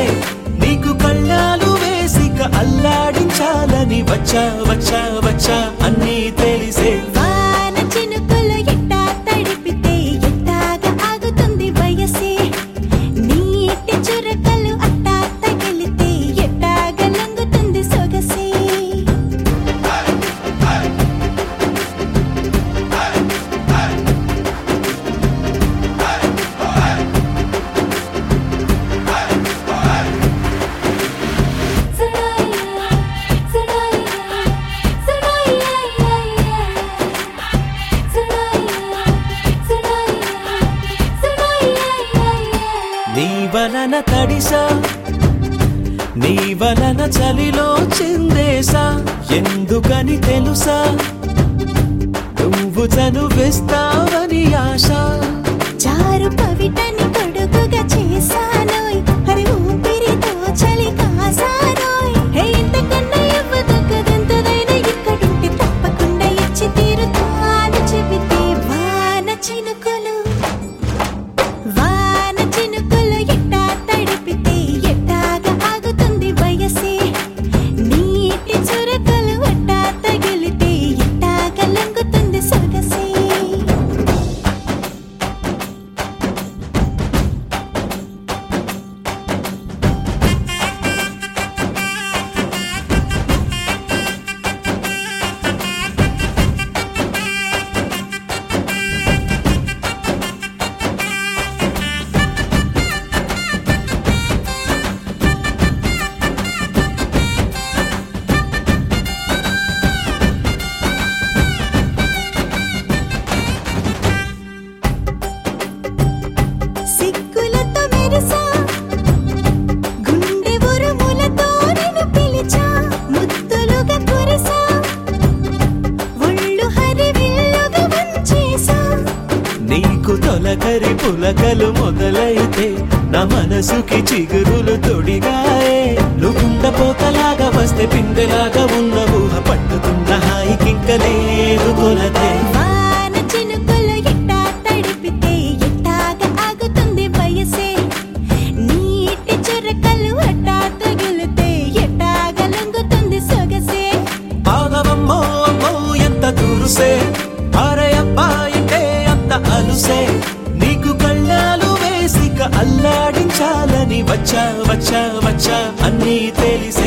నీకు కళ్ళాలు వేసిక అల్లాడించాలని వచ్చా వచ్చా వచ్చా అన్నీ తెలిసే వాన చినుకులు ఎట్టా తడిపితే ఎట్టాగా ఆగుతుంది వయసే నీటి చురకలు అట్టా తగిలితే ఎట్టాగా లంగుతుంది సొగసే నీ వలన తడిసా నీ వలన చలిలో చిందేసా ఎందుకని తెలుసా నువ్వు చనువిస్తావని ఆశ చారు పవిటని కొడుకుగా చేశానోయ్ హరి ఊపిరితో చలి కాసానోయ్ హే ఇంతకన్నా ఇవ్వదు కదంతదైనా ఇక్కడుంటే తప్పకుండా ఇచ్చి తీరుతాను చెబితే వాన చినుకులు ఎట్టా తడిపితే ఎట్టాగా ఆగుతుంది వయసే నీటి చురకలు అట్టా తగిలితే ఎట్టాగా లంగుతుంది సొగసే సిగ్గులతో మెరిసా గుండె ఉరుములతో నిన్ను పిలిచా ముద్దులుగా కురిసా ఒళ్ళు హరివిల్లుగా వంచేసా నీకు తొలకరి పులకలు మొదలైతే నా మనసుకి చిగురులు తొడిగాయే నువ్వుండపోతలాగా వస్తే పిందెలాగా ఉన్న ఊహ పట్టుకున్న హాయికింక లేదు కొలతే వాన చినుకులు ఎట్టా తడిపితే ఎట్టాగా ఆగుతుంది వయసే నీటి చురకలు అట్టా తగిలితే ఎట్టాగా లంగుతుంది సొగసే ఆగవమ్మో అమ్మో ఎంత దురుసే ఆరే అబ్బాయికే అంత అలుసే నీకు కళ్ళాలు వేసిక అల్లాడించాలని వచ్చా వచ్చా వచ్చా అన్నీ తెలిసే